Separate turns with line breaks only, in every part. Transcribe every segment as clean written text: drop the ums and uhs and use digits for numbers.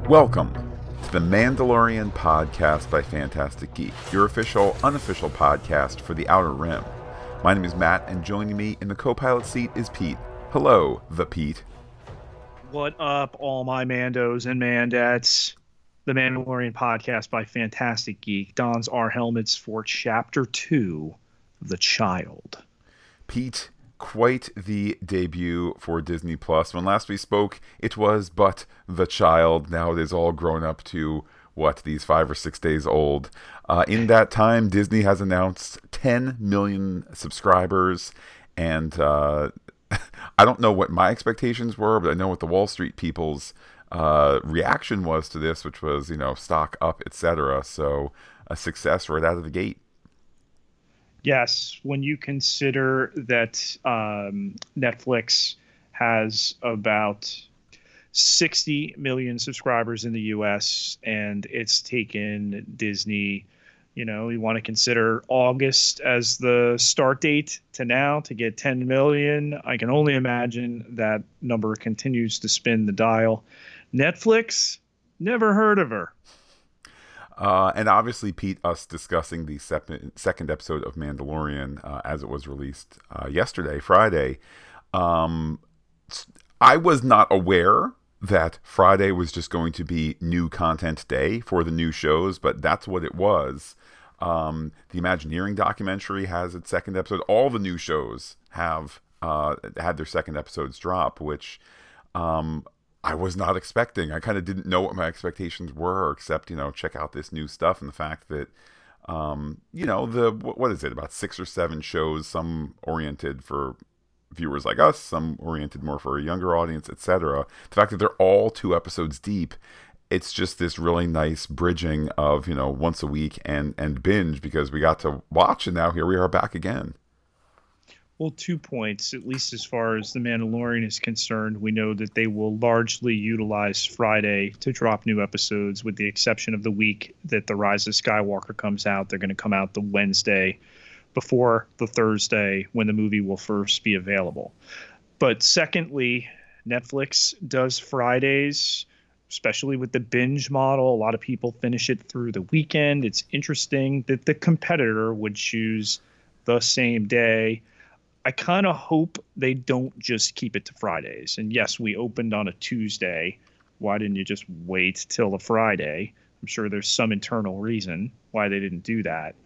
Welcome to the Mandalorian podcast by Fantastic Geek, your official, unofficial podcast for the Outer Rim. My name is Matt, and joining me in the co-pilot seat is Pete. Hello, the Pete.
What up, all my Mandos and Mandettes? The Mandalorian podcast by Fantastic Geek dons our helmets for Chapter 2, The Child.
Pete, quite the debut for Disney Plus. When last we spoke, it was but The Child. Now it is all grown up to, these 5 or 6 days old. In that time, Disney has announced 10 million subscribers, and I don't know what my expectations were, but I know what the Wall Street people's reaction was to this, which was, stock up, etc. So a success right out of the gate.
Yes, when you consider that Netflix has about 60 million subscribers in the US and it's taken Disney, you want to consider August as the start date to now to get 10 million. I can only imagine that number continues to spin the dial. Netflix, never heard of her.
And obviously, Pete, us discussing the second episode of Mandalorian as it was released yesterday, Friday. I was not aware that Friday was just going to be new content day for the new shows, but that's what it was. The Imagineering documentary has its second episode. All the new shows have had their second episodes drop, which I was not expecting. I kind of didn't know what my expectations were, except, check out this new stuff and the fact that, what is it, about 6 or 7 shows, some oriented for viewers like us, some oriented more for a younger audience, etc. The fact that they're all 2 episodes deep, it's just this really nice bridging of, once a week and binge, because we got to watch and now here we are back again.
Well, 2 points, at least as far as The Mandalorian is concerned. We know that they will largely utilize Friday to drop new episodes, with the exception of the week that The Rise of Skywalker comes out. They're going to come out the Wednesday before the Thursday when the movie will first be available. But secondly, Netflix does Fridays, especially with the binge model. A lot of people finish it through the weekend. It's interesting that the competitor would choose the same day. I kind of hope they don't just keep it to Fridays. And yes, we opened on a Tuesday. Why didn't you just wait till the Friday? I'm sure there's some internal reason why they didn't do that.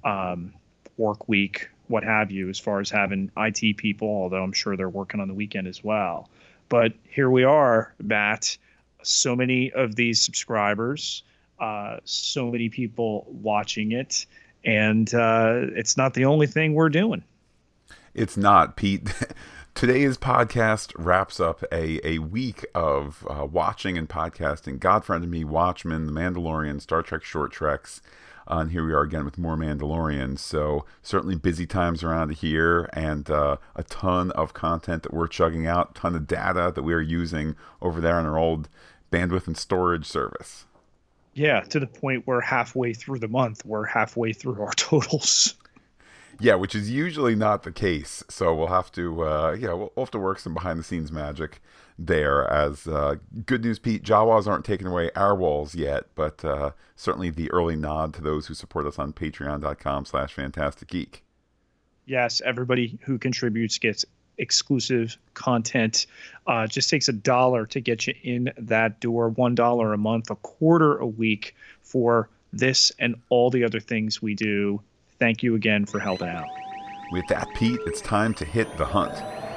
Work week, what have you, as far as having IT people, although I'm sure they're working on the weekend as well. But here we are, Matt. So many of these subscribers, so many people watching it. And it's not the only thing we're doing.
It's not, Pete. Today's podcast wraps up a week of watching and podcasting. God Friended Me, Watchmen, The Mandalorian, Star Trek Short Treks. And here we are again with more Mandalorian. So certainly busy times around here, and a ton of content that we're chugging out, ton of data that we are using over there on our old bandwidth and storage service.
Yeah, to the point where halfway through the month, we're halfway through our totals.
Yeah, which is usually not the case. So we'll have to, we'll have to work some behind the scenes magic there. As good news, Pete, Jawas aren't taking away our walls yet, but certainly the early nod to those who support us on patreon.com/fantasticgeek.
Yes, everybody who contributes gets exclusive content. Just takes $1 to get you in that door. $1 a month, a quarter a week for this and all the other things we do. Thank you again for helping out.
With that, Pete, it's time to hit the hunt.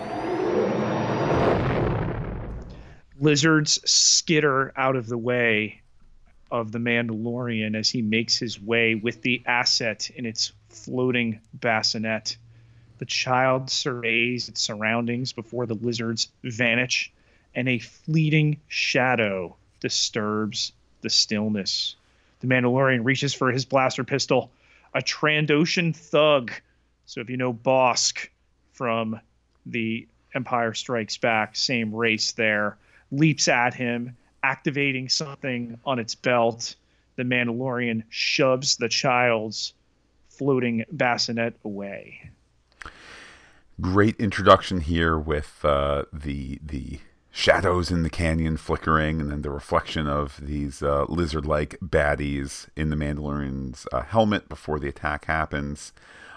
Lizards skitter out of the way of the Mandalorian as he makes his way with the asset in its floating bassinet. The child surveys its surroundings before the lizards vanish, and a fleeting shadow disturbs the stillness. The Mandalorian reaches for his blaster pistol. A Trandoshan thug. So if you know Bosk from the Empire Strikes Back, same race there, leaps at him, activating something on its belt. The Mandalorian shoves the child's floating bassinet away.
Great introduction here with the shadows in the canyon flickering, and then the reflection of these lizard-like baddies in the Mandalorian's helmet before the attack happens.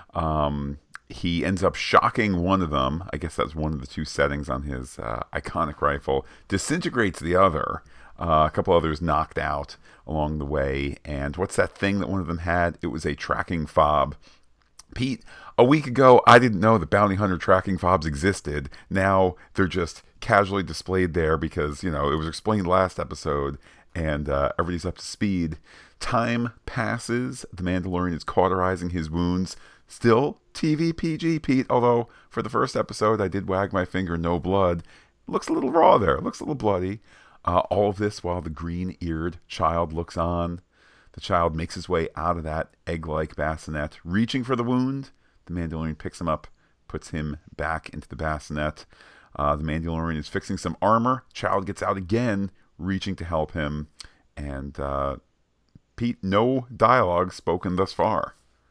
He ends up shocking one of them. I guess that's one of the two settings on his iconic rifle. Disintegrates the other. A couple others knocked out along the way. And what's that thing that one of them had? It was a tracking fob. Pete, a week ago, I didn't know that bounty hunter tracking fobs existed. Now they're just casually displayed there because, it was explained last episode and everybody's up to speed. Time passes. The Mandalorian is cauterizing his wounds. Still TV PG, Pete, although for the first episode I did wag my finger, no blood. Looks a little raw there. Looks a little bloody. All of this while the green-eared child looks on. The child makes his way out of that egg-like bassinet, reaching for the wound. The Mandalorian picks him up, puts him back into the bassinet. The Mandalorian is fixing some armor. Child gets out again, reaching to help him. And Pete, no dialogue spoken thus far.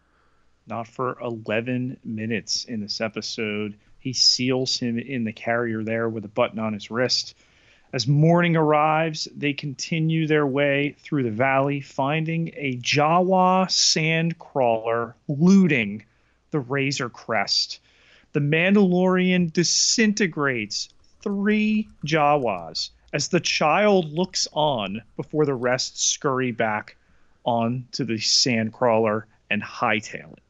Not for 11 minutes in this episode. He seals him in the carrier there with a button on his wrist. As morning arrives, they continue their way through the valley, finding a Jawa sand crawler looting the Razor Crest. The Mandalorian disintegrates 3 Jawas as the child looks on before the rest scurry back onto the sand crawler and hightail it.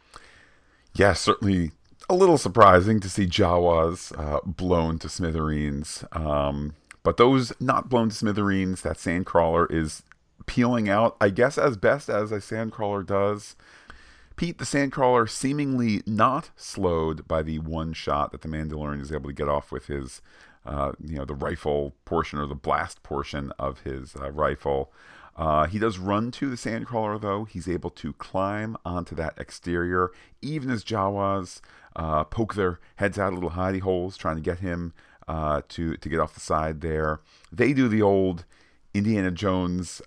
Yeah, certainly a little surprising to see Jawas blown to smithereens. But those not blown to smithereens, that sandcrawler is peeling out, I guess, as best as a sandcrawler does. Pete, the sandcrawler, seemingly not slowed by the one shot that the Mandalorian is able to get off with his, the rifle portion or the blast portion of his rifle. He does run to the sandcrawler, though. He's able to climb onto that exterior, even as Jawas poke their heads out of little hidey holes, trying to get him to get off the side there. They do the old Indiana Jones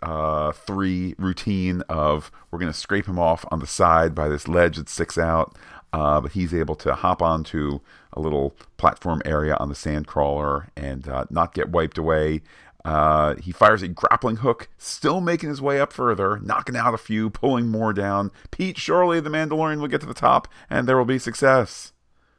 3 routine of we're going to scrape him off on the side by this ledge that sticks out. But he's able to hop onto a little platform area on the sandcrawler and not get wiped away. He fires a grappling hook, still making his way up further, knocking out a few, pulling more down. Pete, surely the Mandalorian will get to the top, and there will be success.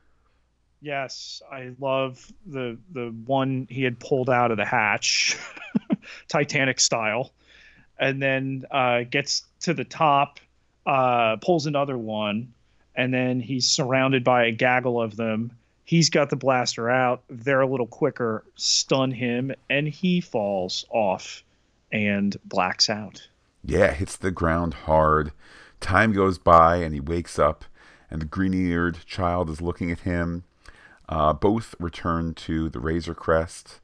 Yes, I love the one he had pulled out of the hatch, Titanic style, and then gets to the top, pulls another one, and then he's surrounded by a gaggle of them. He's got the blaster out. They're a little quicker, stun him, and he falls off and blacks out.
Yeah, hits the ground hard. Time goes by, and he wakes up, and the green-eared child is looking at him. Both return to the Razor Crest.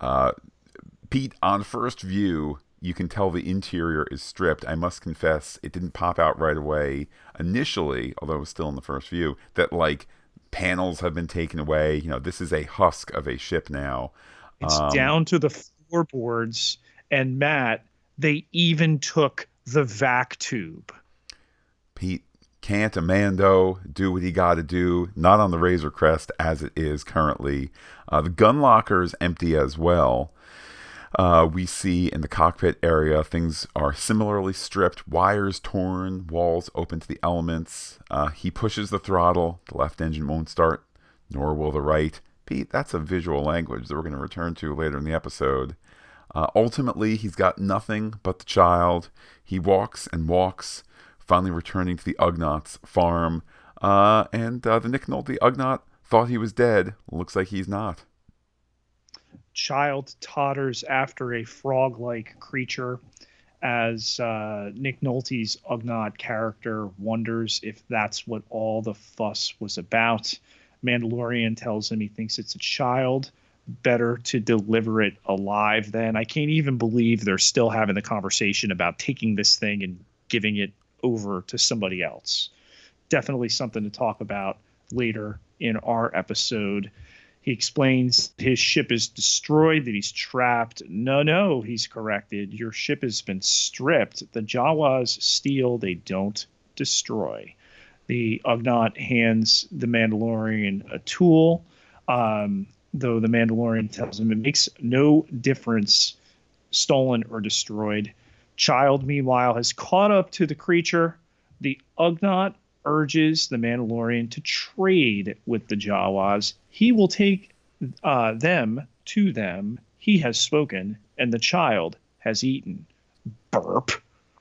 Pete, on first view, you can tell the interior is stripped. I must confess, it didn't pop out right away initially, although it was still in the first view, that, panels have been taken away. This is a husk of a ship now.
It's down to the floorboards, and Matt, they even took the vac tube.
Pete, can't a Mando do what he got to do? Not on the Razor Crest as it is currently. The gun locker is empty as well. We see in the cockpit area things are similarly stripped, wires torn, walls open to the elements. He pushes the throttle. The left engine won't start, nor will the right. Pete, that's a visual language that we're going to return to later in the episode. Ultimately, he's got nothing but the child. He walks and walks, finally returning to the Ugnaughts' farm. And the Nick Nolte Ugnaught thought he was dead. Looks like he's not.
Child totters after a frog-like creature as Nick Nolte's Ugnaught character wonders if that's what all the fuss was about. Mandalorian tells him he thinks it's a child. Better to deliver it alive then. I can't even believe they're still having the conversation about taking this thing and giving it over to somebody else. Definitely something to talk about later in our episode. He explains his ship is destroyed, that he's trapped. No, he's corrected. Your ship has been stripped. The Jawas steal, they don't destroy. The Ugnaught hands the Mandalorian a tool. though the Mandalorian tells him it makes no difference, stolen or destroyed. Child, meanwhile, has caught up to the creature. The Ugnaught urges the Mandalorian to trade with the Jawas. He will take them to them. He has spoken, and the child has eaten. Burp.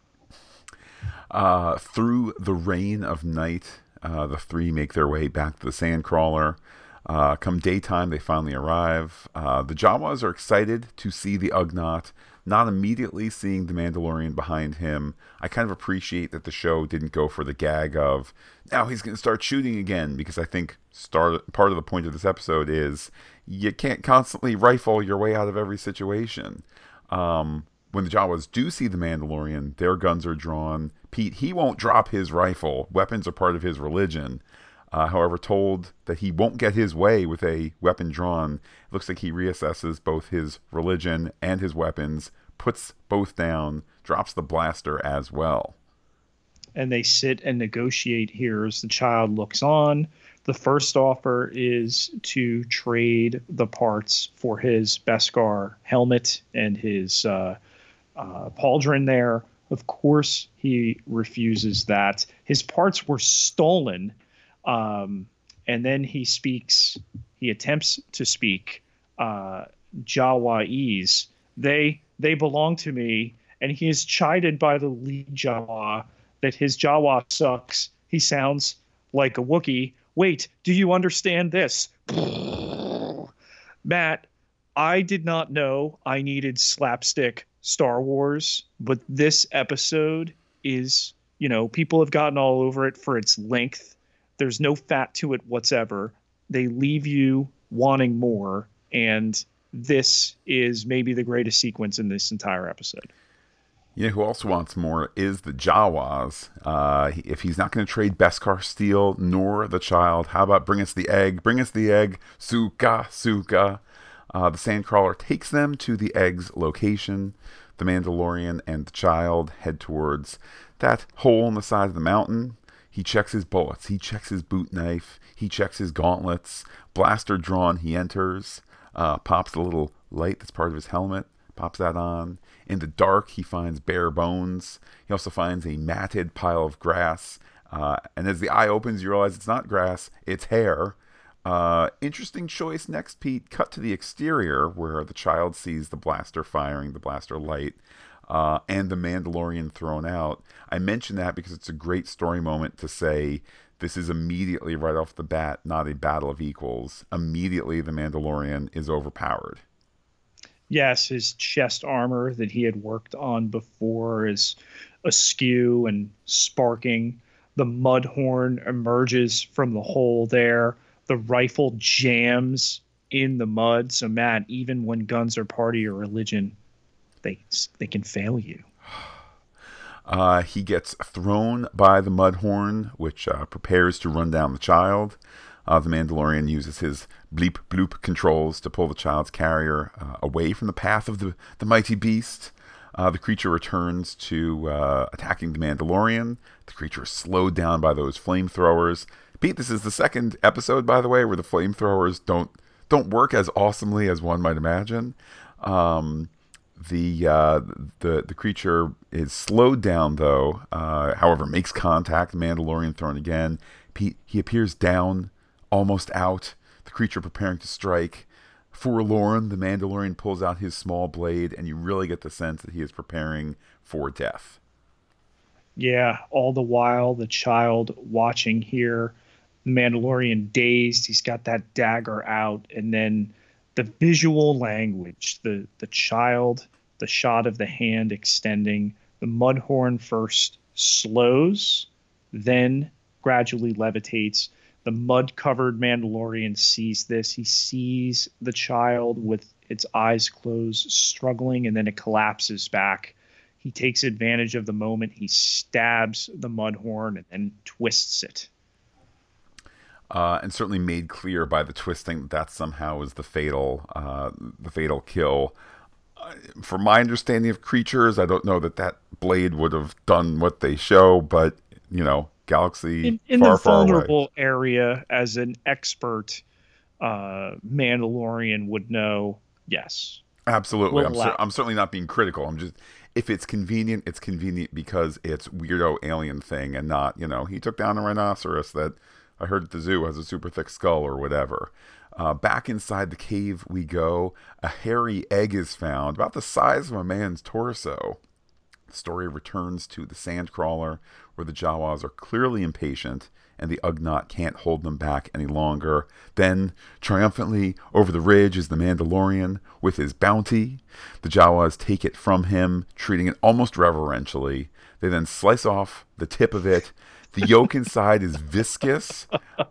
Through the rain of night, the three make their way back to the Sandcrawler. Come daytime, they finally arrive. The Jawas are excited to see the Ugnaught, not immediately seeing the Mandalorian behind him. I kind of appreciate that the show didn't go for the gag of, now he's going to start shooting again, because I think part of the point of this episode is you can't constantly rifle your way out of every situation. When the Jawas do see the Mandalorian, their guns are drawn. Pete, he won't drop his rifle. Weapons are part of his religion. However, told that he won't get his way with a weapon drawn, it looks like he reassesses both his religion and his weapons, puts both down, drops the blaster as well.
And they sit and negotiate here as the child looks on. The first offer is to trade the parts for his Beskar helmet and his pauldron there. Of course, he refuses that. His parts were stolen. And then he attempts to speak Jawa'ese. They belong to me, and he is chided by the lead Jawa that his Jawa sucks. He sounds like a Wookiee. Wait, do you understand this? Matt, I did not know I needed slapstick Star Wars, but this episode is, people have gotten all over it for its length. There's no fat to it whatsoever. They leave you wanting more, and this is maybe the greatest sequence in this entire episode.
Yeah, who also wants more is the Jawas. If he's not going to trade Beskar steel nor the child, how about bring us the egg? Bring us the egg, Suka, Suka. The Sandcrawler takes them to the egg's location. The Mandalorian and the child head towards that hole in the side of the mountain. He checks his bullets. He checks his boot knife. He checks his gauntlets. Blaster drawn. He enters. Pops the little light that's part of his helmet. Pops that on. In the dark, he finds bare bones. He also finds a matted pile of grass. And as the eye opens, you realize it's not grass, it's hair. Interesting choice next, Pete. Cut to the exterior where the child sees the blaster firing, the blaster light, and the Mandalorian thrown out. I mention that because it's a great story moment to say this is immediately right off the bat not a battle of equals. Immediately the Mandalorian is overpowered.
Yes, his chest armor that he had worked on before is askew and sparking. The Mudhorn emerges from the hole there. The rifle jams in the mud. So, Matt, even when guns are part of your religion, they can fail you.
He gets thrown by the Mudhorn, which prepares to run down the child. The Mandalorian uses his bleep bloop controls to pull the child's carrier away from the path of the mighty beast. The creature returns to attacking the Mandalorian. The creature is slowed down by those flamethrowers. Pete, this is the second episode, by the way, where the flamethrowers don't work as awesomely as one might imagine. The creature is slowed down, though. However, makes contact. The Mandalorian thrown again. Pete, he appears down, almost out. The creature preparing to strike. Forlorn, the Mandalorian pulls out his small blade, and you really get the sense that he is preparing for death.
Yeah, all the while, the child watching here, the Mandalorian dazed, he's got that dagger out, and then the visual language, the child, the shot of the hand extending, the Mudhorn first slows, then gradually levitates. The mud-covered Mandalorian sees this. He sees the child with its eyes closed, struggling, and then it collapses back. He takes advantage of the moment. He stabs the Mudhorn and then twists it.
And certainly made clear by the twisting that somehow is the fatal kill. From my understanding of creatures, I don't know that blade would have done what they show, but galaxy
in
far,
the
far away.
vulnerable area, as an expert, Mandalorian would know, yes,
Absolutely.
we'll allow.
I'm certainly not being critical. I'm just, if it's convenient because it's weirdo alien thing and not, he took down a rhinoceros that I heard at the zoo has a super thick skull or whatever. Back inside the cave we go. A hairy egg is found about the size of a man's torso. The story returns to the Sandcrawler, where the Jawas are clearly impatient and the Ugnaught can't hold them back any longer. Then, triumphantly, over the ridge is the Mandalorian with his bounty. The Jawas take it from him, treating it almost reverentially. They then slice off the tip of it. The yolk inside is viscous.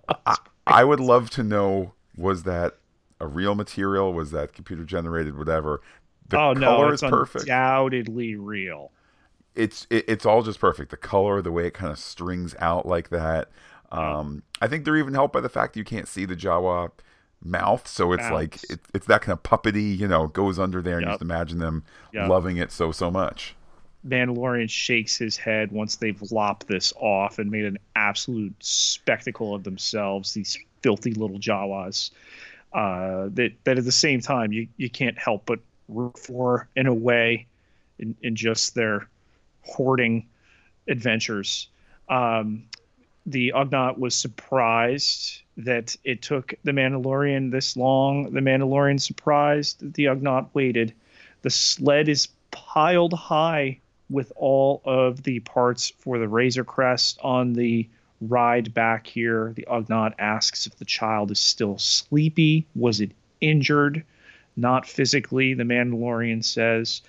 I would love to know, was that a real material? Was that computer generated? Whatever. The
Oh no,
color
it's
is perfect.
undoubtedly real.
It's all just perfect. The color, the way it kind of strings out like that.
Yep.
I think they're even helped by the fact that you can't see the Jawa mouth, so it's like
Mouths.
it's that kind of puppety, goes under there, and you
Yep.
just imagine them
Yep.
loving it so much.
Mandalorian shakes his head once they've lopped this off and made an absolute spectacle of themselves. These filthy little Jawas. That at the same time you can't help but root for in a way in just their hoarding adventures. Um, the Ugnaught was surprised that it took the Mandalorian this long. The Mandalorian surprised that the Ugnaught waited. The sled is piled high with all of the parts for the Razor Crest. On the ride back here, the Ugnaught asks if the child is still sleepy. Was it injured? Not physically, the Mandalorian says.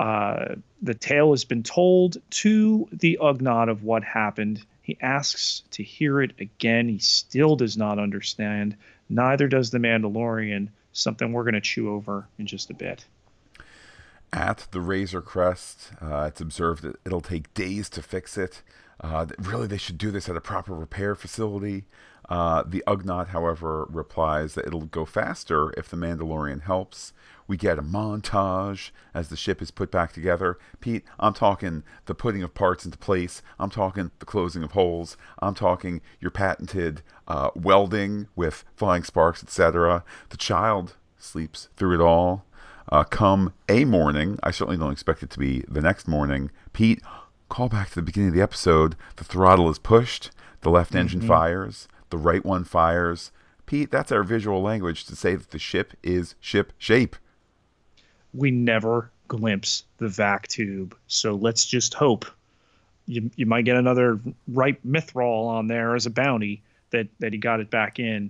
The tale has been told to the Ugnaught of what happened. He asks to hear it again. He still does not understand. Neither does the Mandalorian, something we're going to chew over in just a bit.
At the Razor Crest, it's observed that it'll take days to fix it. Really, they should do this at a proper repair facility. The Ugnaught, however, replies that it'll go faster if the Mandalorian helps. We get a montage as the ship is put back together. Pete, I'm talking the putting of parts into place. I'm talking the closing of holes. I'm talking your patented welding with flying sparks, etc. The child sleeps through it all. Come a morning, I certainly don't expect it to be the next morning. Pete, call back to the beginning of the episode. The throttle is pushed. The left engine fires. The right one fires. Pete, that's our visual language to say that the ship is ship shape.
We never glimpse the vac tube, so let's just hope you might get another ripe mithril on there as a bounty that he got it back in.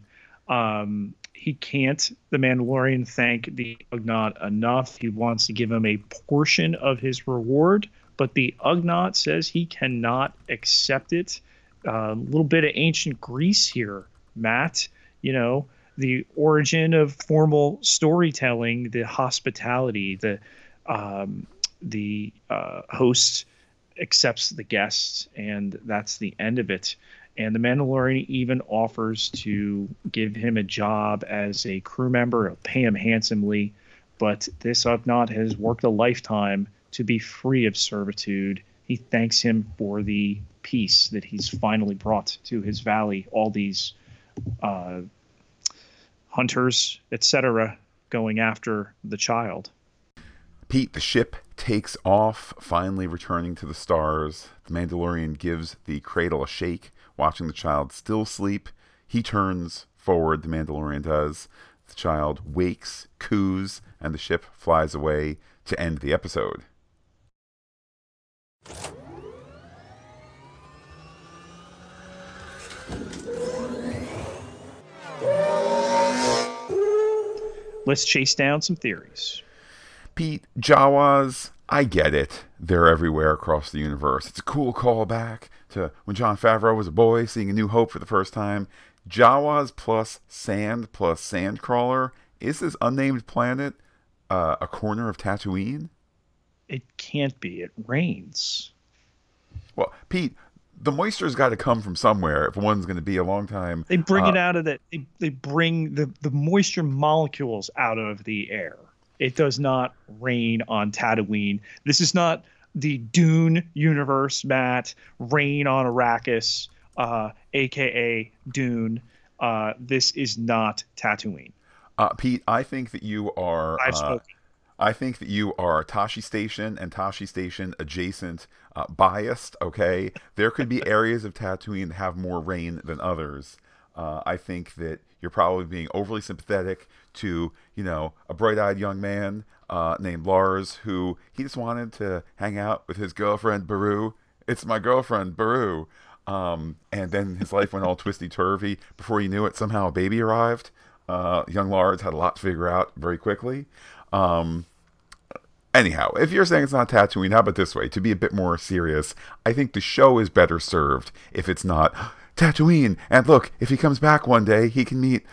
He can't, the Mandalorian, thank the Ugnaught enough. He wants to give him a portion of his reward, but the Ugnaught says he cannot accept it. A little bit of ancient Greece here, Matt. The origin of formal storytelling, the hospitality, the host accepts the guests, and that's the end of it. And the Mandalorian even offers to give him a job as a crew member, pay him handsomely. But this Ugnaught has worked a lifetime to be free of servitude. He thanks him for the peace that he's finally brought to his valley. All these hunters, etc., going after the child.
Pete, the ship takes off, finally returning to the stars. The Mandalorian gives the cradle a shake, watching the child still sleep. He turns forward, the Mandalorian does. The child wakes, coos, and the ship flies away to end the episode.
Let's chase down some theories.
Pete, Jawas, I get it. They're everywhere across the universe. It's a cool callback to when Jon Favreau was a boy seeing A New Hope for the first time. Jawas plus Sandcrawler. Is this unnamed planet a corner of Tatooine?
It can't be. It rains.
Well, Pete, the moisture's got to come from somewhere if one's going to be a long time.
They bring it out of the. They bring the moisture molecules out of the air. It does not rain on Tatooine. This is not the Dune universe, Matt. Rain on Arrakis, aka Dune. This is not Tatooine.
Pete, I think that you are.
I've spoken.
I think that you are Tashi Station and Tashi Station adjacent biased. Okay, there could be areas of Tatooine that have more rain than others. I think that you're probably being overly sympathetic to, a bright-eyed young man named Lars who he just wanted to hang out with his girlfriend Baru. It's my girlfriend Baru. And then his life went all twisty turvy. Before you knew it, somehow a baby arrived. Young Lars had a lot to figure out very quickly. Um, Anyhow, if you're saying it's not Tatooine, how about this way? To be a bit more serious, I think the show is better served if it's not Tatooine. And look, if he comes back one day, he can meet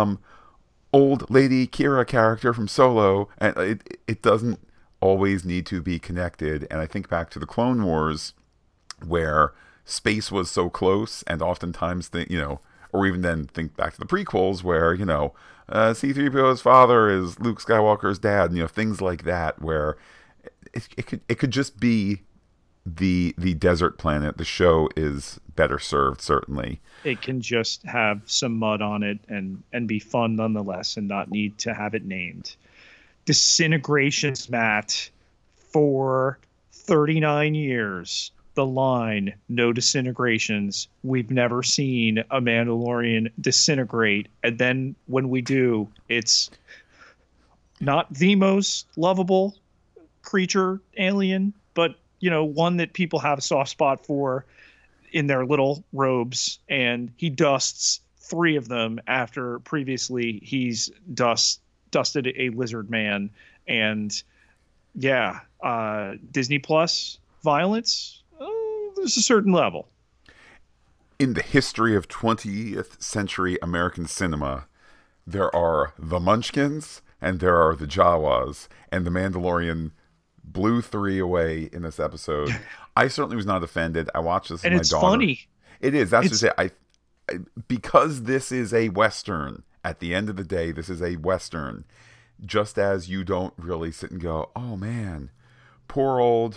old lady Kira character from Solo, and it doesn't always need to be connected. And I think back to the Clone Wars, where space was so close, and oftentimes or even then think back to the prequels where C-3PO's father is Luke Skywalker's dad, and things like that, where it could just be the desert planet. The show is better served, certainly.
It can just have some mud on it and be fun nonetheless, and not need to have it named. Disintegrations, Matt, for 39 years. The line, no disintegrations. We've never seen a Mandalorian disintegrate. And then when we do, it's not the most lovable creature alien, but, one that people have a soft spot for in their little robes. And he dusts 3 of them after previously he's dusted a lizard man. And yeah, Disney Plus violence, there's a certain level.
In the history of 20th century American cinema, there are the Munchkins and there are the Jawas, and the Mandalorian blew 3 away in this episode. I certainly was not offended. I watched this with my daughter.
And it's funny.
It is. That's just it. Because this is a Western, at the end of the day, this is a Western. Just as you don't really sit and go, oh man, poor old,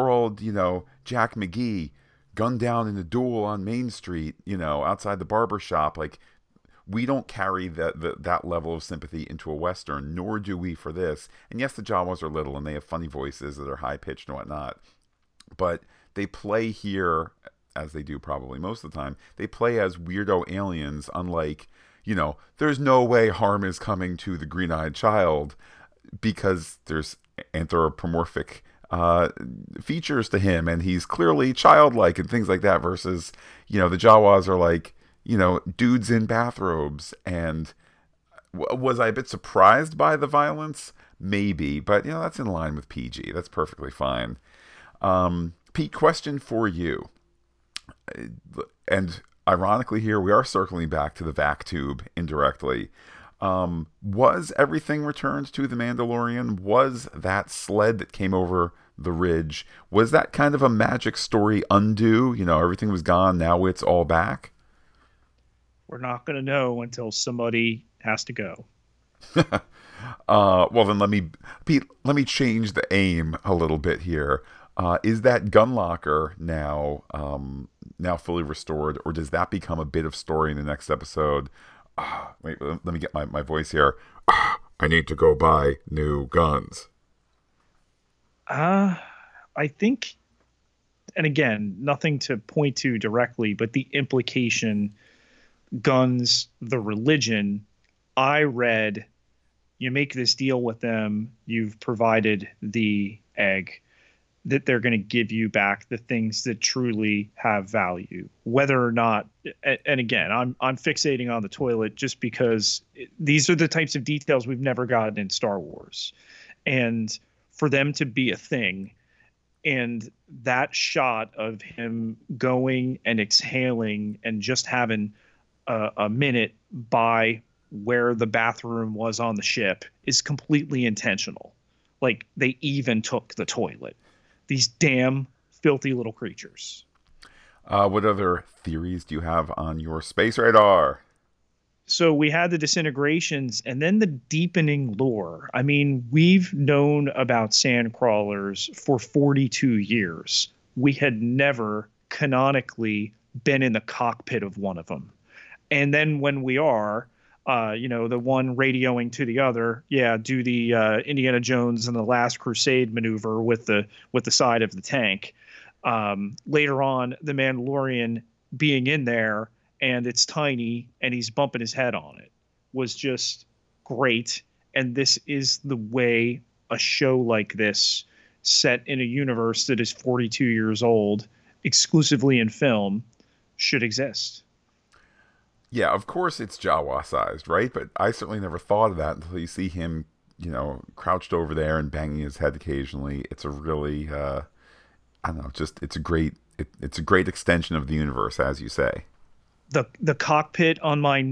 Jack McGee gunned down in a duel on Main Street, outside the barber shop. Like, we don't carry that level of sympathy into a Western, nor do we for this. And yes, the Jawas are little and they have funny voices that are high pitched and whatnot, but they play here, as they do probably most of the time, they play as weirdo aliens, unlike, there's no way harm is coming to the green-eyed child because there's anthropomorphic features to him, and he's clearly childlike and things like that, versus the Jawas are like dudes in bathrobes. And was I a bit surprised by the violence? Maybe, but that's in line with PG. That's perfectly fine. Pete, question for you, and ironically here we are circling back to the vac tube indirectly. Was everything returned to the Mandalorian? Was that sled that came over the ridge, was that kind of a magic story undo? Everything was gone, now it's all back?
We're not going to know until somebody has to go.
Well, then Pete, let me change the aim a little bit here. Is that gun locker now fully restored, or does that become a bit of story in the next episode? Wait, let me get my voice here. I need to go buy new guns.
I think, and again, nothing to point to directly, but the implication, guns, the religion, I read, you make this deal with them, you've provided the egg, that they're going to give you back the things that truly have value, whether or not. And again, I'm fixating on the toilet just because these are the types of details we've never gotten in Star Wars, and for them to be a thing, and that shot of him going and exhaling and just having a minute by where the bathroom was on the ship is completely intentional. Like, they even took the toilet. These damn filthy little creatures.
What other theories do you have on your space radar?
So we had the disintegrations and then the deepening lore. I mean, we've known about sand crawlers for 42 years. We had never canonically been in the cockpit of one of them. And then when we are, the one radioing to the other, yeah, do the Indiana Jones and the Last Crusade maneuver with the side of the tank. Later on, the Mandalorian being in there and it's tiny and he's bumping his head on it was just great. And this is the way a show like this, set in a universe that is 42 years old, exclusively in film, should exist.
Yeah, of course it's Jawa sized, right? But I certainly never thought of that until you see him, crouched over there and banging his head occasionally. It's a really, I don't know, just it's a great extension of the universe, as you say.
The cockpit on my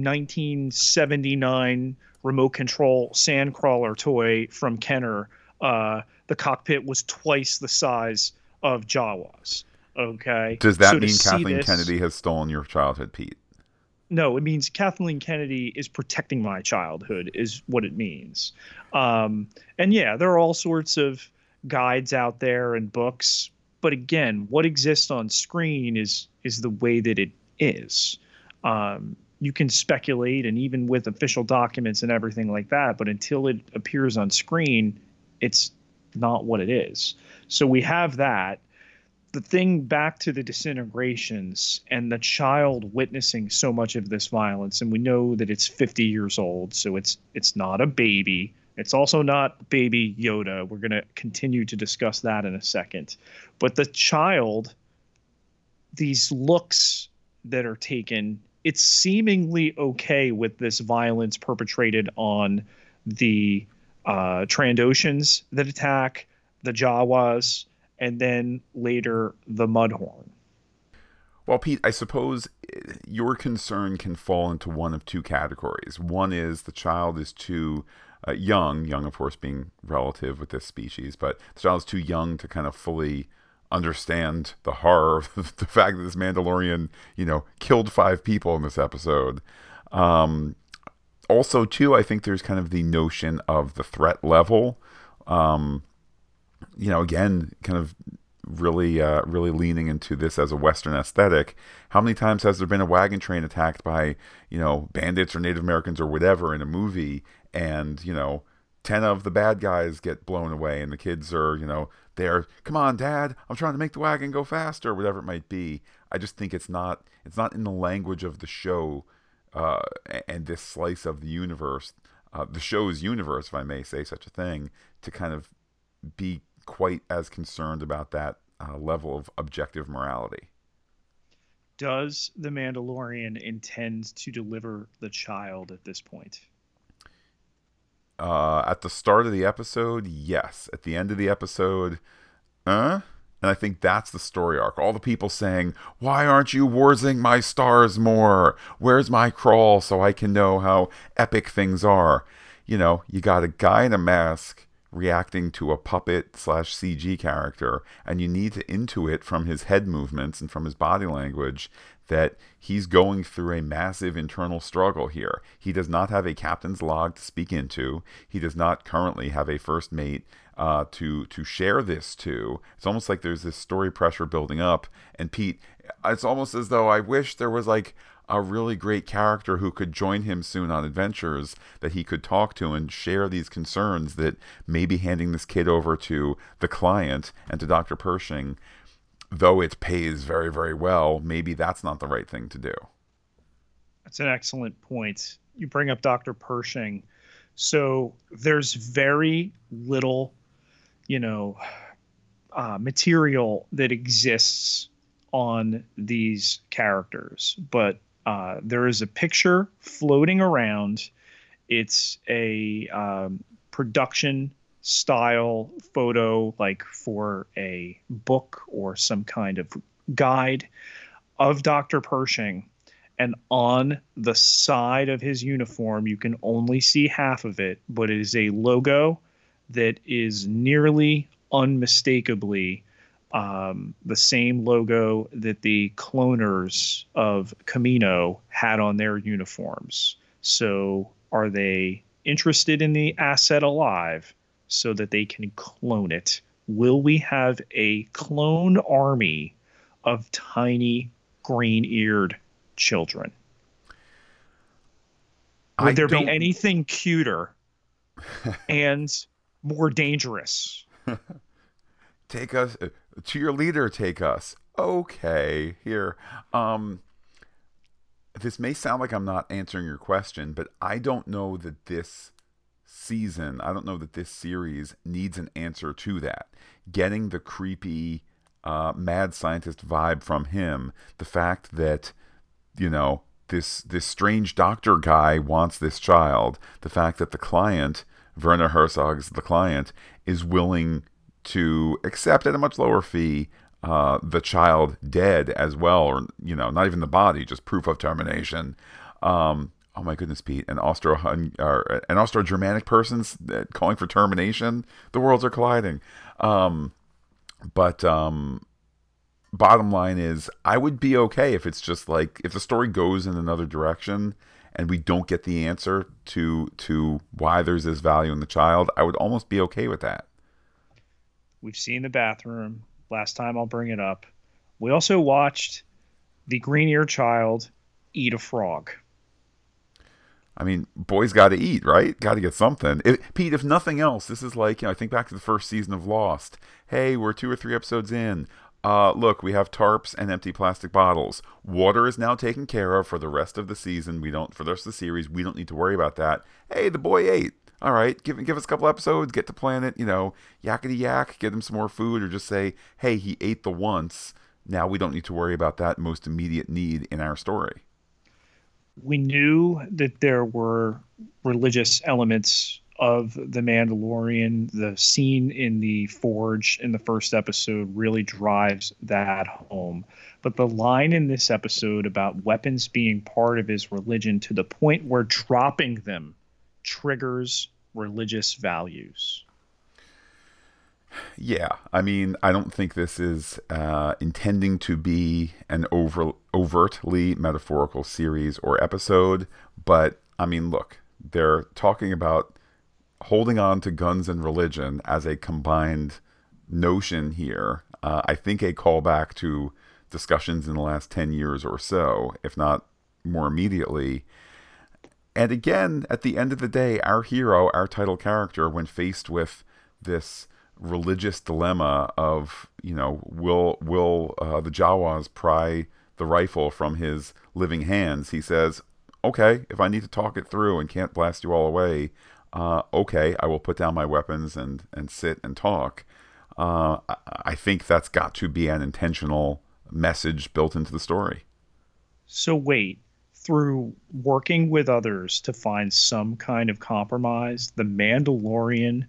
1979 remote control Sandcrawler toy from Kenner, the cockpit was twice the size of Jawa's. Okay,
Does that
so to
mean
see
Kathleen
this,
Kennedy has stolen your childhood, Pete?
no, it means Kathleen Kennedy is protecting my childhood, is what it means. And yeah, there are all sorts of guides out there and books, but again, what exists on screen is the way that it is. You can speculate, and even with official documents and everything like that, but until it appears on screen, it's not what it is. So we have that. The thing back to the disintegrations and the child witnessing so much of this violence, and we know that it's 50 years old, so it's not a baby. It's also not baby Yoda. We're going to continue to discuss that in a second. But the child, these looks that are taken, it's seemingly okay with this violence perpetrated on the Trandoshans that attack, the Jawas, and then later the Mudhorn.
Well, Pete, I suppose your concern can fall into one of two categories. One is the child is too young, of course being relative with this species, but the child is too young to kind of fully understand the horror of the fact that this Mandalorian, killed 5 people in this episode. Also, too, I think there's kind of the notion of the threat level. Again, kind of really leaning into this as a Western aesthetic. How many times has there been a wagon train attacked by, bandits or Native Americans or whatever in a movie, and, 10 of the bad guys get blown away, and the kids are, there, come on, Dad, I'm trying to make the wagon go faster, whatever it might be. I just think it's not in the language of the show, and this slice of the universe, the show's universe, if I may say such a thing, to kind of be quite as concerned about that level of objective morality.
Does the Mandalorian intend to deliver the child at this point?
At the start of the episode, yes. At the end of the episode, and I think that's the story arc. All the people saying, why aren't you warzing my stars more? Where's my crawl so I can know how epic things are? You got a guy in a mask reacting to a puppet / CG character, and you need to intuit from his head movements and from his body language that he's going through a massive internal struggle here. He does not have a captain's log to speak into. He does not currently have a first mate to share this to. It's almost like there's this story pressure building up. And Pete, it's almost as though I wish there was like a really great character who could join him soon on adventures that he could talk to and share these concerns, that maybe handing this kid over to the client and to Dr. Pershing, though it pays very, very well, maybe that's not the right thing to do.
That's an excellent point. You bring up Dr. Pershing. So there's very little, material that exists on these characters, but there is a picture floating around. It's a production style photo, like for a book or some kind of guide of Dr. Pershing. And on the side of his uniform, you can only see half of it, but it is a logo that is nearly unmistakably the same logo that the cloners of Kamino had on their uniforms. So are they interested in the asset alive so that they can clone it? Will we have a clone army of tiny green-eared children?
I
Would there be
don't
anything cuter and more dangerous?
take us to your leader. Take us. Okay, here. Um, this may sound like I'm not answering your question, but I don't know that this season, I don't know that this series needs an answer to that. Getting the creepy mad scientist vibe from him, the fact that this strange doctor guy wants this child, the fact that the client, Werner Herzog's the client, is willing to accept at a much lower fee the child dead as well, or not even the body, just proof of termination. Oh my goodness, Pete, an Austro-Germanic person's calling for termination. The worlds are colliding. But bottom line is, I would be okay if it's just like if the story goes in another direction and we don't get the answer to why there's this value in the child. I would almost be okay with that.
We've seen the bathroom. Last time I'll bring it up. We also watched the green ear child eat a frog.
I mean, boys got to eat, right? Got to get something. Pete, if nothing else, this is like, I think back to the first season of Lost. Hey, we're 2 or 3 episodes in. Look, we have tarps and empty plastic bottles. Water is now taken care of for the rest of the season. For the rest of the series, we don't need to worry about that. Hey, the boy ate. All right, give us a couple episodes, get to planet, yakety yak, get him some more food, or just say, hey, he ate the once. Now we don't need to worry about that most immediate need in our story.
We knew that there were religious elements of The Mandalorian. The scene in the forge in the first episode really drives that home. But the line in this episode about weapons being part of his religion to the point where dropping them triggers religious values.
Yeah, I mean, I don't think this is intending to be an overtly metaphorical series or episode, but I mean, look, they're talking about holding on to guns and religion as a combined notion here. I think a callback to discussions in the last 10 years or so, if not more immediately. And again, at the end of the day, our hero, our title character, when faced with this religious dilemma of, will the Jawas pry the rifle from his living hands, he says, okay, if I need to talk it through and can't blast you all away, okay, I will put down my weapons and sit and talk. I think that's got to be an intentional message built into the story.
So wait, through working with others to find some kind of compromise, the Mandalorian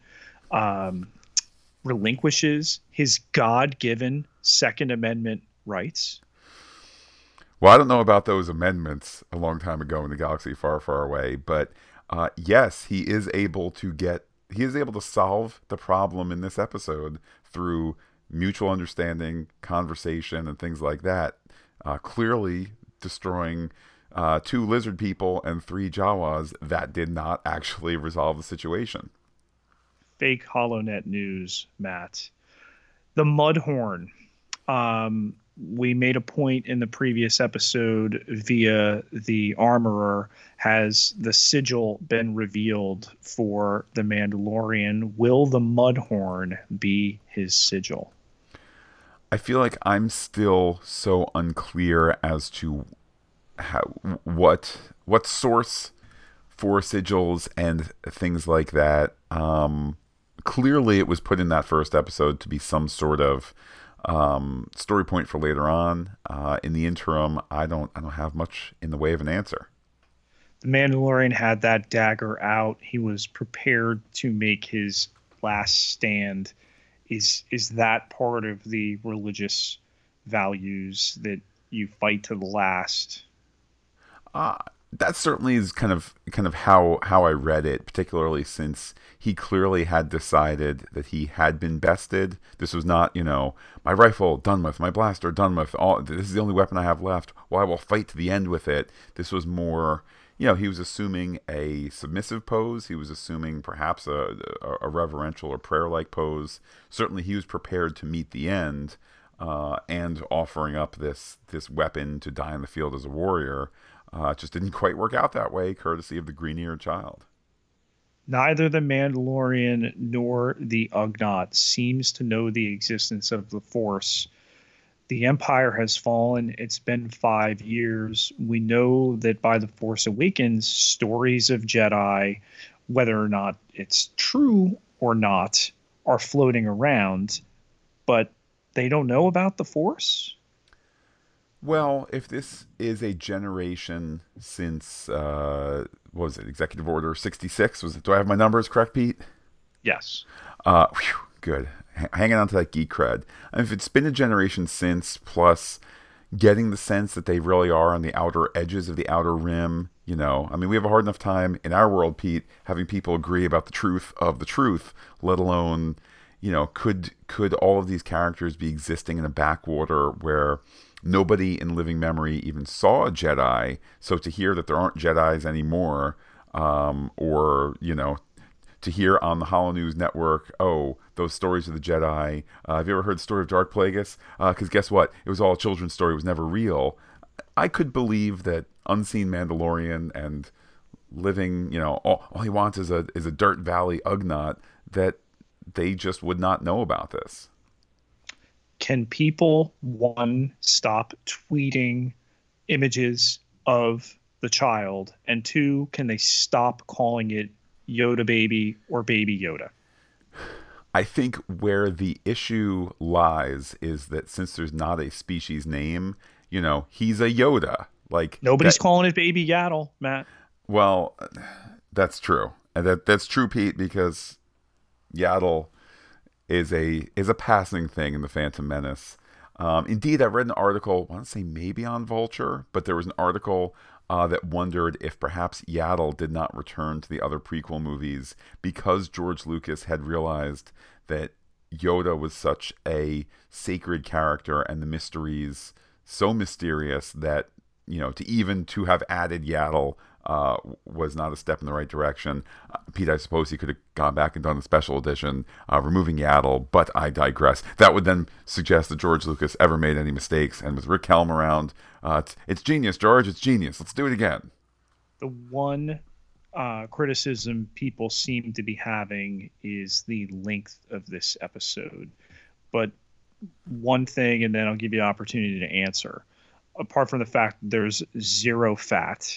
relinquishes his God-given Second Amendment rights?
Well, I don't know about those amendments a long time ago in the galaxy far, far away, but yes, he is able to solve the problem in this episode through mutual understanding, conversation, and things like that. Clearly destroying 2 lizard people and 3 Jawas, that did not actually resolve the situation.
Fake HoloNet news, Matt. The Mudhorn. We made a point in the previous episode via the Armorer. Has the sigil been revealed for the Mandalorian? Will the Mudhorn be his sigil?
I feel like I'm still so unclear as to what source for sigils and things like that. Clearly, it was put in that first episode to be some sort of story point for later on. In the interim, I don't have much in the way of an answer.
The Mandalorian had that dagger out. He was prepared to make his last stand. Is that part of the religious values that you fight to the last?
That certainly is kind of how I read it, particularly since he clearly had decided that he had been bested. This was not, my rifle done with, my blaster done with. This is the only weapon I have left. Well, I will fight to the end with it. This was more, he was assuming a submissive pose. He was assuming perhaps a reverential or prayer-like pose. Certainly, he was prepared to meet the end, and offering up this weapon to die in the field as a warrior. It just didn't quite work out that way, courtesy of the green-eared child.
Neither the Mandalorian nor the Ugnaught seems to know the existence of the Force. The Empire has fallen. It's been 5 years. We know that by The Force Awakens, stories of Jedi, whether or not it's true or not, are floating around, but they don't know about the Force?
Well, if this is a generation since, what was it, Executive Order 66? Do I have my numbers correct, Pete?
Yes.
Whew, good. Hanging on to that geek cred. And if it's been a generation since, plus getting the sense that they really are on the outer edges of the outer rim, I mean, we have a hard enough time in our world, Pete, having people agree about the truth of the truth, let alone, could all of these characters be existing in a backwater where nobody in living memory even saw a Jedi? So to hear that there aren't Jedis anymore, or, to hear on the Holo News Network, oh, those stories of the Jedi. Have you ever heard the story of Dark Plagueis? Because guess what? It was all a children's story. It was never real. I could believe that Unseen Mandalorian and living, all he wants is a Dirt Valley Ugnaught, that they just would not know about this.
Can people, one, stop tweeting images of the child? And two, can they stop calling it Yoda baby or baby Yoda?
I think where the issue lies is that since there's not a species name, he's a Yoda. Like
Nobody's
that,
calling it baby Yaddle, Matt.
well, that's true. And that's true, Pete, because Yaddle is a passing thing in the Phantom Menace. Indeed, I read an article, I want to say maybe on Vulture, but there was an article that wondered if perhaps Yaddle did not return to the other prequel movies because George Lucas had realized that Yoda was such a sacred character and the mysteries so mysterious that, to have added Yaddle was not a step in the right direction. Pete, I suppose he could have gone back and done a special edition removing Yaddle, but I digress. That would then suggest that George Lucas ever made any mistakes, and with Rick Helm around, it's genius, George, it's genius. Let's do it again.
The one criticism people seem to be having is the length of this episode. But one thing, and then I'll give you an opportunity to answer. Apart from the fact that there's zero fat,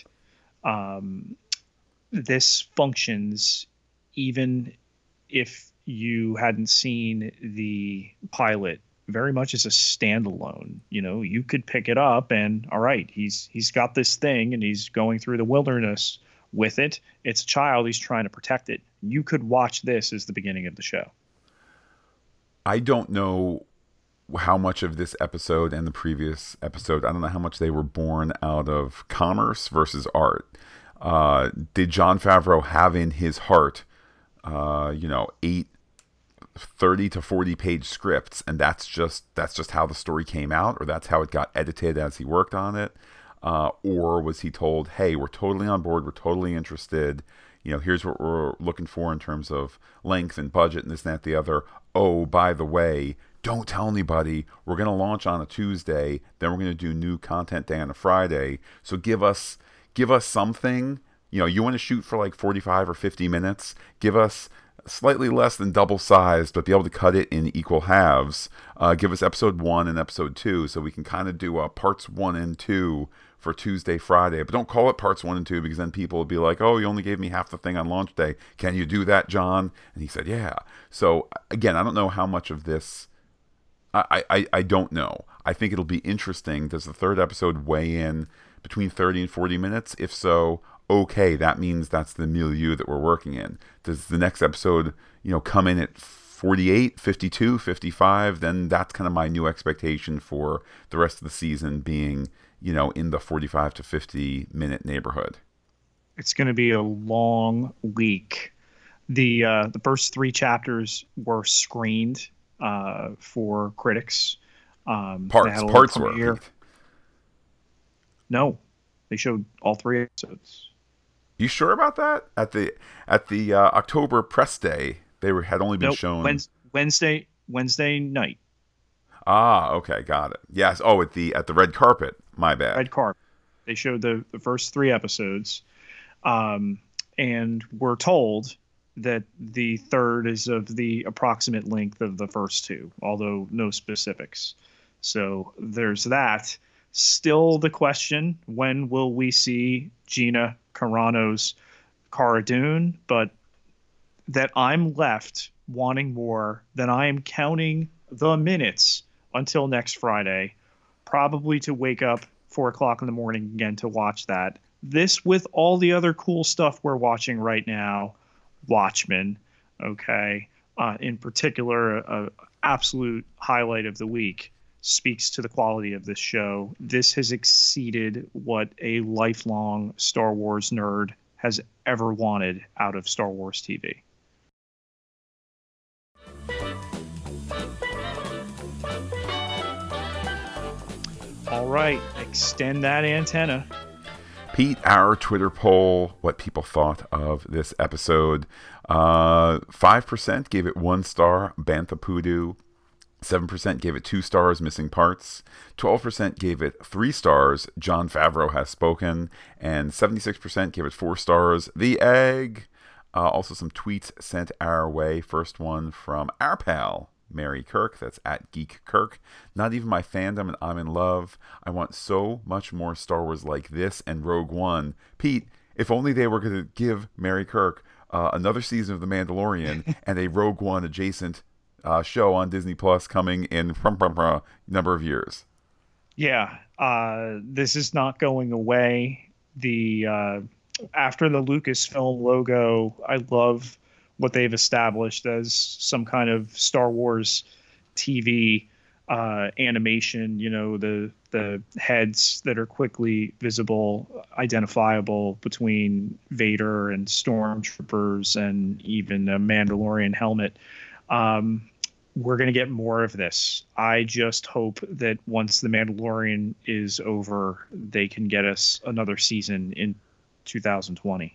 this functions even if you hadn't seen the pilot very much as a standalone. You could pick it up and all right, he's got this thing and he's going through the wilderness with it. It's a child, he's trying to protect it. You could watch this as the beginning of the show.
I don't know how much of this episode and the previous episode, I don't know how much they were born out of commerce versus art. Did Jon Favreau have in his heart, 8 30 to 40 page scripts, and that's just how the story came out, or that's how it got edited as he worked on it? Or was he told, hey, we're totally on board, we're totally interested, here's what we're looking for in terms of length and budget and this and that, the other. Oh, by the way, don't tell anybody. We're going to launch on a Tuesday. Then we're going to do new content day on a Friday. So give us something. You want to shoot for like 45 or 50 minutes. Give us slightly less than double sized, but be able to cut it in equal halves. Give us episode 1 and episode 2 so we can kind of do parts 1 and 2 for Tuesday, Friday. But don't call it parts 1 and 2 because then people will be like, oh, you only gave me half the thing on launch day. Can you do that, John? And he said, yeah. So again, I don't know how much of this. I don't know. I think it'll be interesting. Does the third episode weigh in between 30 and 40 minutes? If so, okay, that means that's the milieu that we're working in. Does the next episode, come in at 48, 52, 55? Then that's kind of my new expectation for the rest of the season being, in the 45 to 50 minute neighborhood.
It's going to be a long week. The first 3 chapters were screened for critics.
Parts were.
No, they showed all 3 episodes.
You sure about that? At the October press day, had only been shown
Wednesday night.
Ah, okay, got it. Yes. Oh, at the red carpet. My bad.
Red carpet. They showed the first 3 episodes, and we're told that the third is of the approximate length of the first 2, although no specifics. So there's that. Still the question, when will we see Gina Carano's Cara Dune? But that I'm left wanting more, that I am counting the minutes until next Friday, probably to wake up 4 o'clock in the morning again to watch that. This with all the other cool stuff we're watching right now, Watchmen, okay, in particular, a absolute highlight of the week, speaks to the quality of this show. This has exceeded what a lifelong Star Wars nerd has ever wanted out of Star Wars TV. All right, extend that antenna.
Pete, our Twitter poll, what people thought of this episode. 5% gave it 1 star, Bantha Poodoo. 7% gave it 2 stars, Missing Parts. 12% gave it 3 stars, Jon Favreau Has Spoken. And 76% gave it 4 stars, The Egg. Also some tweets sent our way. First one from our pal, Mary Kirk. That's at Geek Kirk. Not even my fandom and I'm in love. I want so much more Star Wars like this and Rogue One. Pete, if only they were going to give Mary Kirk another season of The Mandalorian and a Rogue One adjacent show on Disney Plus coming in number of years.
Yeah, this is not going away. The after the Lucasfilm logo, I love what they've established as some kind of Star Wars TV animation. You know, the heads that are quickly visible, identifiable between Vader and stormtroopers, and even a Mandalorian helmet. We're going to get more of this. I just hope that once The Mandalorian is over, they can get us another season in 2020.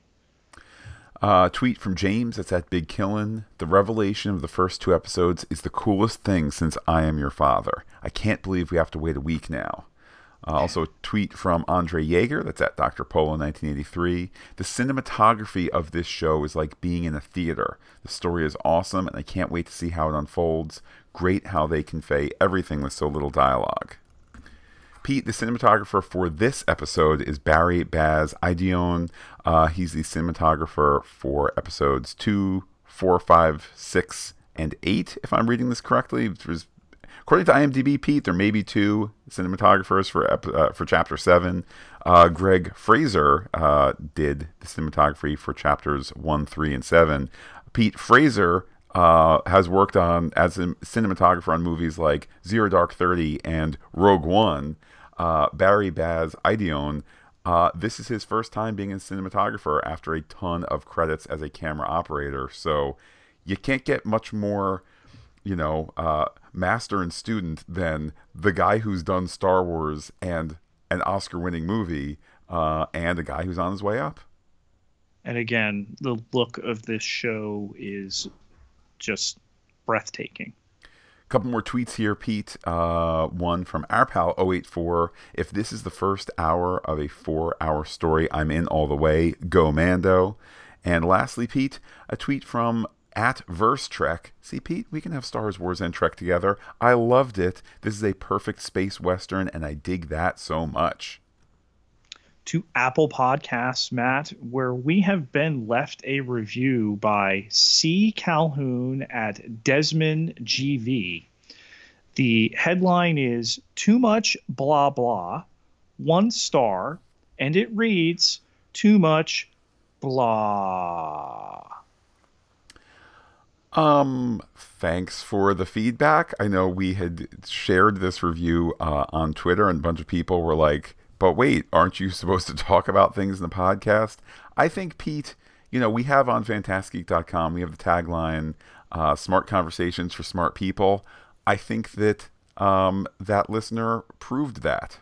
Tweet from James, that's at Big Killin. The revelation of the first 2 episodes is the coolest thing since I Am Your Father. I can't believe we have to wait a week now. Also a tweet from Andre Yeager, that's at Dr. Polo 1983. The cinematography of this show is like being in a theater. The story is awesome, and I can't wait to see how it unfolds. Great how they convey everything with so little dialogue. Pete, the cinematographer for this episode is Barry Baz Ideon. He's the cinematographer for episodes 2, 4, 5, 6, and 8, if I'm reading this correctly. According to IMDb, Pete, there may be 2 cinematographers for Chapter 7. Greg Fraser did the cinematography for Chapters 1, 3, and 7. Pete Fraser has worked on as a cinematographer on movies like Zero Dark 30 and Rogue One. Barry Baz Ideon, this is his first time being a cinematographer after a ton of credits as a camera operator. So you can't get much more, master and student than the guy who's done Star Wars and an Oscar-winning movie, and a guy who's on his way up.
And again, the look of this show is just breathtaking.
Couple more tweets here, Pete. One from our pal 084. If this is the first hour of a 4-hour story, I'm in all the way. Go Mando. And lastly, Pete, a tweet from at Verse Trek. See, Pete, we can have Star Wars and Trek together. I loved it. This is a perfect space western, and I dig that so much.
To Apple Podcasts, Matt, where we have been left a review by C. Calhoun at Desmond GV. The headline is Too Much Blah Blah, 1 star, and it reads Too Much Blah.
Thanks for the feedback. I know we had shared this review on Twitter, and a bunch of people were like, but wait, aren't you supposed to talk about things in the podcast? I think, Pete, we have on Fantastic.com, we have the tagline, Smart Conversations for Smart People. I think that that listener proved that.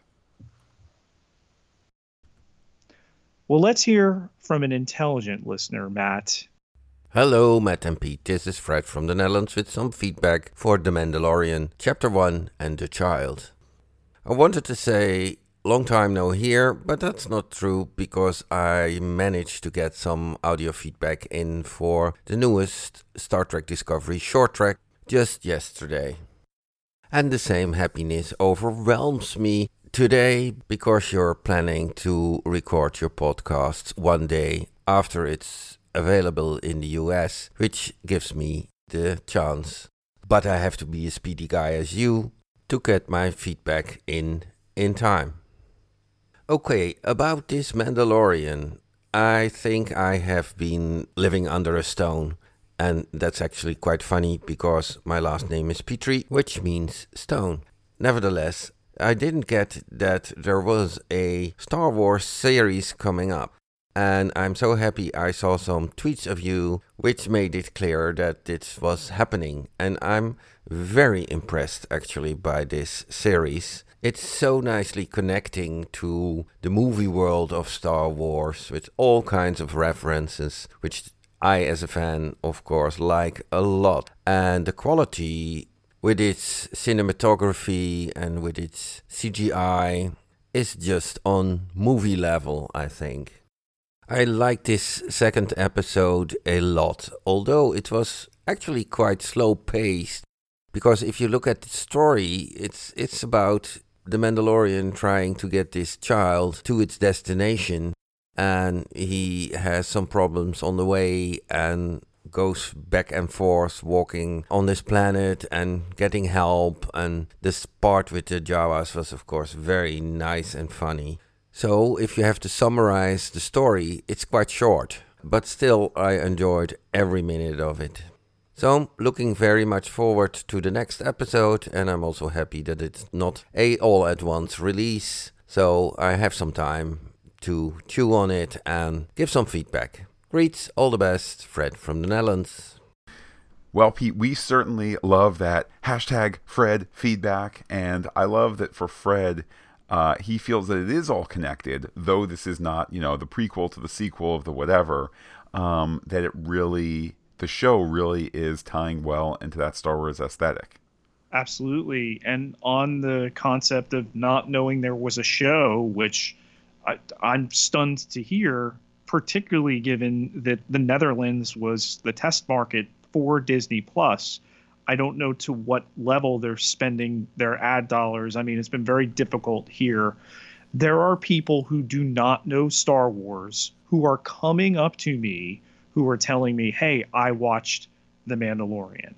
Well, let's hear from an intelligent listener, Matt.
Hello, Matt and Pete. This is Fred from the Netherlands with some feedback for The Mandalorian, Chapter 1 and The Child. I wanted to say long time no hear, but that's not true because I managed to get some audio feedback in for the newest Star Trek Discovery short track just yesterday. And the same happiness overwhelms me today because you're planning to record your podcast one day after it's available in the US, which gives me the chance. But I have to be a speedy guy as you to get my feedback in time. Okay, about this Mandalorian, I think I have been living under a stone. And that's actually quite funny because my last name is Petrie, which means stone. Nevertheless, I didn't get that there was a Star Wars series coming up. And I'm so happy I saw some tweets of you which made it clear that this was happening. And I'm very impressed actually by this series. It's so nicely connecting to the movie world of Star Wars with all kinds of references, which I, as a fan, of course, like a lot. And the quality with its cinematography and with its CGI is just on movie level, I think. I like this second episode a lot, although it was actually quite slow-paced. Because if you look at the story, it's about the Mandalorian trying to get this child to its destination. And he has some problems on the way and goes back and forth walking on this planet and getting help. And this part with the Jawas was, of course, very nice and funny. So if you have to summarize the story, it's quite short. But still, I enjoyed every minute of it. So I'm looking very much forward to the next episode. And I'm also happy that it's not a all-at-once release. So I have some time to chew on it and give some feedback. Greets, all the best, Fred from the Netherlands.
Well, Pete, we certainly love that hashtag Fred feedback, and I love that for Fred, he feels that it is all connected, though this is not, the prequel to the sequel of the whatever, that the show really is tying well into that Star Wars aesthetic.
Absolutely. And on the concept of not knowing there was a show, which I'm stunned to hear, particularly given that the Netherlands was the test market for Disney Plus. I don't know to what level they're spending their ad dollars. I mean, it's been very difficult here. There are people who do not know Star Wars who are coming up to me who are telling me, hey, I watched The Mandalorian.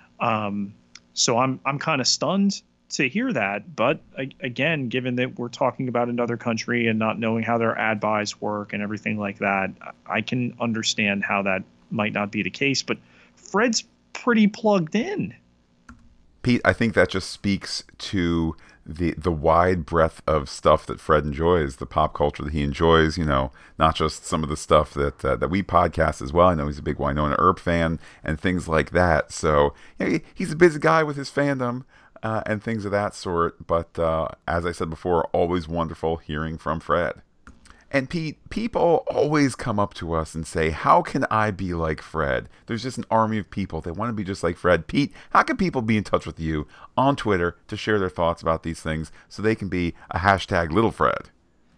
So I'm kind of stunned to hear that. But again, given that we're talking about another country and not knowing how their ad buys work and everything like that, I can understand how that might not be the case. But Fred's pretty plugged in.
Pete, I think that just speaks to the wide breadth of stuff that Fred enjoys, the pop culture that he enjoys, not just some of the stuff that we podcast as well. I know he's a big Wynonna Earp fan and things like that. So he's a busy guy with his fandom. And things of that sort. But as I said before, always wonderful hearing from Fred. And Pete, people always come up to us and say, how can I be like Fred? There's just an army of people. They want to be just like Fred. Pete, how can people be in touch with you on Twitter to share their thoughts about these things so they can be a hashtag Little Fred?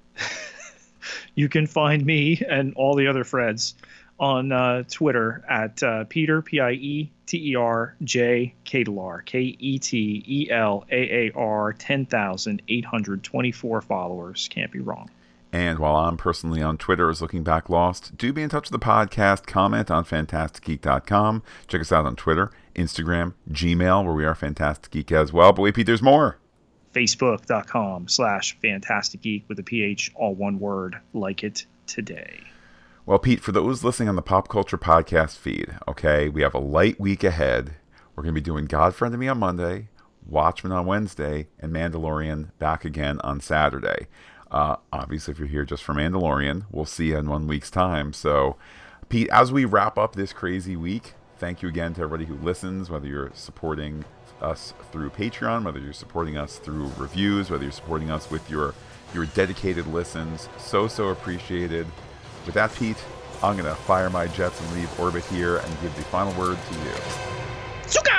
You can find me and all the other Freds on Twitter at Peter, P-I-E-T-E-R-J, Ketelar, K-E-T-E-L-A-A-R, 10,824 followers. Can't be wrong.
And while I'm personally on Twitter as Looking Back Lost, do be in touch with the podcast. Comment on FantasticGeek.com. Check us out on Twitter, Instagram, Gmail, where we are Fantastic Geek as well. But wait, Pete, there's more.
Facebook.com/FantasticGeek with a PH, all one word, like it today.
Well, Pete, for those listening on the Pop Culture Podcast feed, okay, we have a light week ahead. We're going to be doing God Friend of Me on Monday, Watchmen on Wednesday, and Mandalorian back again on Saturday. Obviously, if you're here just for Mandalorian, we'll see you in 1 week's time. So, Pete, as we wrap up this crazy week, thank you again to everybody who listens, whether you're supporting us through Patreon, whether you're supporting us through reviews, whether you're supporting us with your dedicated listens. So appreciated. With that, Pete, I'm going to fire my jets and leave orbit here and give the final word to you.
Suka!